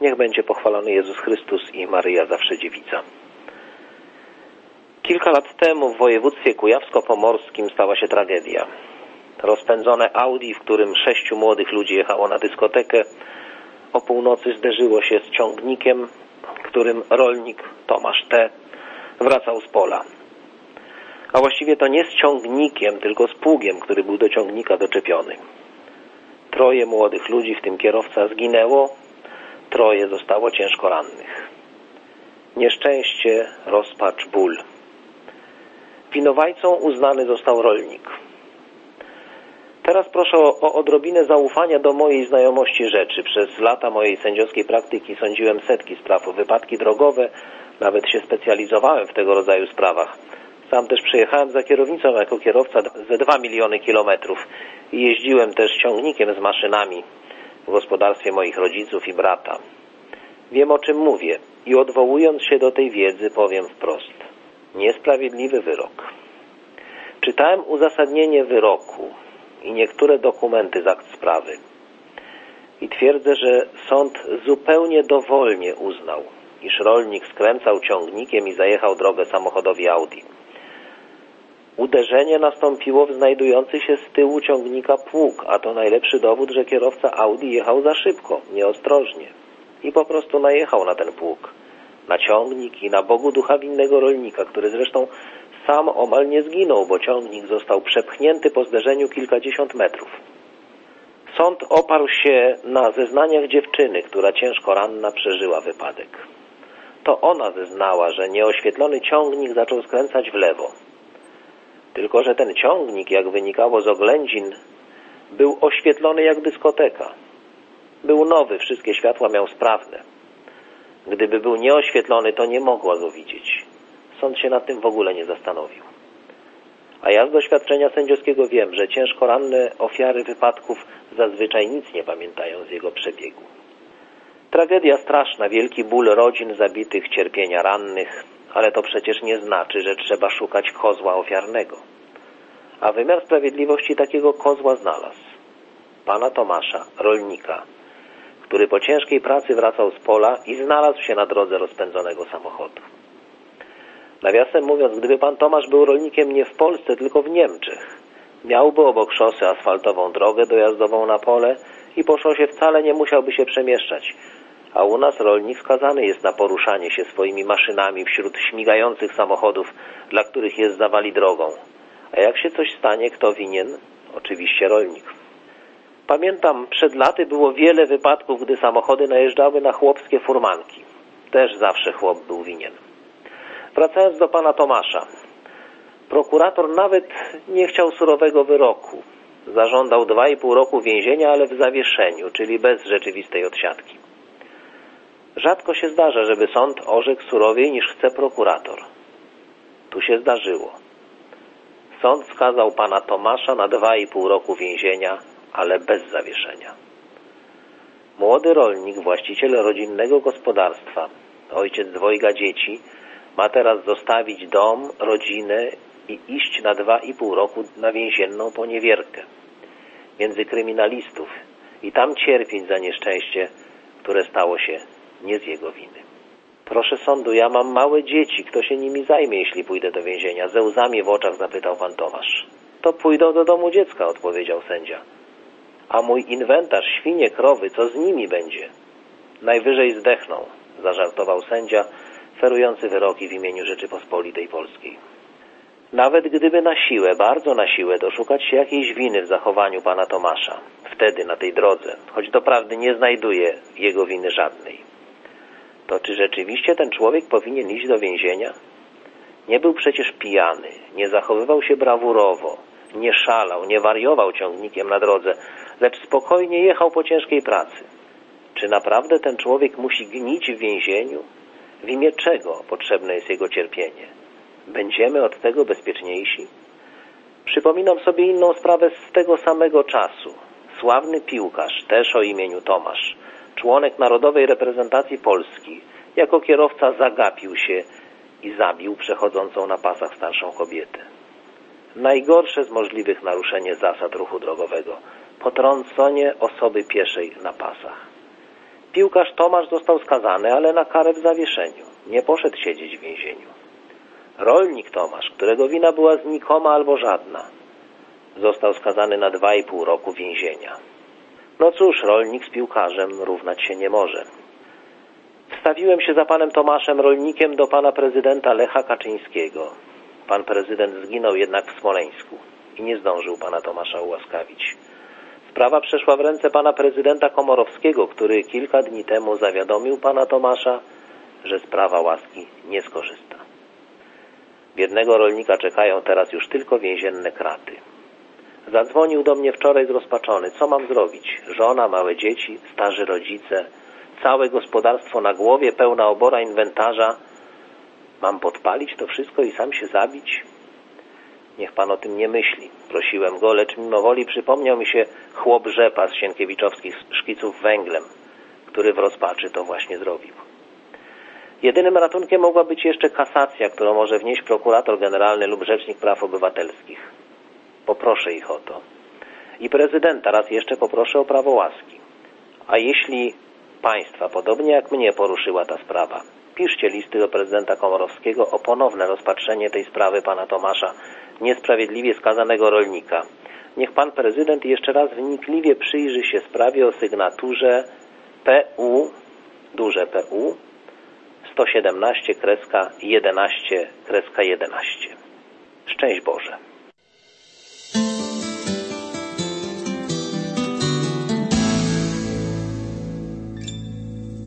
Niech będzie pochwalony Jezus Chrystus i Maryja Zawsze Dziewica. Kilka lat temu w województwie kujawsko-pomorskim stała się tragedia. Rozpędzone Audi, w którym 6 młodych ludzi jechało na dyskotekę, o północy zderzyło się z ciągnikiem, którym rolnik Tomasz T. wracał z pola. A właściwie to nie z ciągnikiem, tylko z pługiem, który był do ciągnika doczepiony. 3 młodych ludzi, w tym kierowca, zginęło, 3 zostało ciężko rannych. Nieszczęście, rozpacz, ból. Winowajcą uznany został rolnik. Teraz proszę o odrobinę zaufania do mojej znajomości rzeczy. Przez lata mojej sędziowskiej praktyki sądziłem setki spraw o wypadki drogowe, nawet się specjalizowałem w tego rodzaju sprawach. Sam też przejechałem za kierownicą jako kierowca ze 2 miliony kilometrów i jeździłem też ciągnikiem z maszynami w gospodarstwie moich rodziców i brata. Wiem, o czym mówię i odwołując się do tej wiedzy powiem wprost. Niesprawiedliwy wyrok. Czytałem uzasadnienie wyroku i niektóre dokumenty z akt sprawy i twierdzę, że sąd zupełnie dowolnie uznał, iż rolnik skręcał ciągnikiem i zajechał drogę samochodowi Audi. Uderzenie nastąpiło w znajdujący się z tyłu ciągnika pług, a to najlepszy dowód, że kierowca Audi jechał za szybko, nieostrożnie i po prostu najechał na ten pług, na ciągnik i na Bogu ducha winnego rolnika, który zresztą sam omal nie zginął, bo ciągnik został przepchnięty po zderzeniu kilkadziesiąt metrów. Sąd oparł się na zeznaniach dziewczyny, która ciężko ranna przeżyła wypadek. To ona zeznała, że nieoświetlony ciągnik zaczął skręcać w lewo. Tylko że ten ciągnik, jak wynikało z oględzin, był oświetlony jak dyskoteka. Był nowy, wszystkie światła miał sprawne. Gdyby był nieoświetlony, to nie mogła go widzieć. Sąd się nad tym w ogóle nie zastanowił. A ja z doświadczenia sędziowskiego wiem, że ciężko ranne ofiary wypadków zazwyczaj nic nie pamiętają z jego przebiegu. Tragedia straszna, wielki ból rodzin zabitych, cierpienia rannych, ale to przecież nie znaczy, że trzeba szukać kozła ofiarnego. A wymiar sprawiedliwości takiego kozła znalazł. Pana Tomasza, rolnika, który po ciężkiej pracy wracał z pola i znalazł się na drodze rozpędzonego samochodu. Nawiasem mówiąc, gdyby pan Tomasz był rolnikiem nie w Polsce, tylko w Niemczech, miałby obok szosy asfaltową drogę dojazdową na pole i po szosie wcale nie musiałby się przemieszczać. A u nas rolnik skazany jest na poruszanie się swoimi maszynami wśród śmigających samochodów, dla których jest zawali drogą. A jak się coś stanie, kto winien? Oczywiście rolnik. Pamiętam, przed laty było wiele wypadków, gdy samochody najeżdżały na chłopskie furmanki. Też zawsze chłop był winien. Wracając do pana Tomasza. Prokurator nawet nie chciał surowego wyroku. Zażądał 2,5 roku więzienia, ale w zawieszeniu, czyli bez rzeczywistej odsiadki. Rzadko się zdarza, żeby sąd orzekł surowiej niż chce prokurator. Tu się zdarzyło. Sąd skazał pana Tomasza na 2,5 roku więzienia, ale bez zawieszenia. Młody rolnik, właściciel rodzinnego gospodarstwa, ojciec 2 dzieci, ma teraz zostawić dom, rodzinę i iść na 2,5 roku na więzienną poniewierkę między kryminalistów i tam cierpieć za nieszczęście, które stało się nie z jego winy. Proszę sądu, ja mam małe dzieci, kto się nimi zajmie, jeśli pójdę do więzienia? Ze łzami w oczach zapytał pan Tomasz. To pójdą do domu dziecka, odpowiedział sędzia. A mój inwentarz, świnie, krowy, co z nimi będzie? Najwyżej zdechną, zażartował sędzia, ferujący wyroki w imieniu Rzeczypospolitej Polskiej. Nawet gdyby na siłę, bardzo na siłę, doszukać się jakiejś winy w zachowaniu pana Tomasza, wtedy na tej drodze, choć doprawdy nie znajduje jego winy żadnej, to czy rzeczywiście ten człowiek powinien iść do więzienia? Nie był przecież pijany, nie zachowywał się brawurowo, nie szalał, nie wariował ciągnikiem na drodze, lecz spokojnie jechał po ciężkiej pracy. Czy naprawdę ten człowiek musi gnić w więzieniu? W imię czego potrzebne jest jego cierpienie? Będziemy od tego bezpieczniejsi? Przypominam sobie inną sprawę z tego samego czasu. Sławny piłkarz, też o imieniu Tomasz, członek narodowej reprezentacji Polski, jako kierowca zagapił się i zabił przechodzącą na pasach starszą kobietę. Najgorsze z możliwych naruszenie zasad ruchu drogowego. Potrącenie osoby pieszej na pasach. Piłkarz Tomasz został skazany, ale na karę w zawieszeniu. Nie poszedł siedzieć w więzieniu. Rolnik Tomasz, którego wina była znikoma albo żadna, został skazany na 2,5 roku więzienia. No cóż, rolnik z piłkarzem równać się nie może. Wstawiłem się za panem Tomaszem Rolnikiem do pana prezydenta Lecha Kaczyńskiego. Pan prezydent zginął jednak w Smoleńsku i nie zdążył pana Tomasza ułaskawić. Sprawa przeszła w ręce pana prezydenta Komorowskiego, który kilka dni temu zawiadomił pana Tomasza, że z prawa łaski nie skorzysta. Biednego rolnika czekają teraz już tylko więzienne kraty. Zadzwonił do mnie wczoraj zrozpaczony. Co mam zrobić? Żona, małe dzieci, starzy rodzice, całe gospodarstwo na głowie, pełna obora inwentarza. Mam podpalić to wszystko i sam się zabić? Niech pan o tym nie myśli. Prosiłem go, lecz mimo woli przypomniał mi się chłop Rzepa z sienkiewiczowskich szkiców węglem, który w rozpaczy to właśnie zrobił. Jedynym ratunkiem mogła być jeszcze kasacja, którą może wnieść prokurator generalny lub rzecznik praw obywatelskich. Poproszę ich o to. I prezydenta raz jeszcze poproszę o prawo łaski. A jeśli państwa, podobnie jak mnie, poruszyła ta sprawa, piszcie listy do prezydenta Komorowskiego o ponowne rozpatrzenie tej sprawy pana Tomasza, niesprawiedliwie skazanego rolnika. Niech pan prezydent jeszcze raz wnikliwie przyjrzy się sprawie o sygnaturze PU, duże PU, 117-11-11. Szczęść Boże.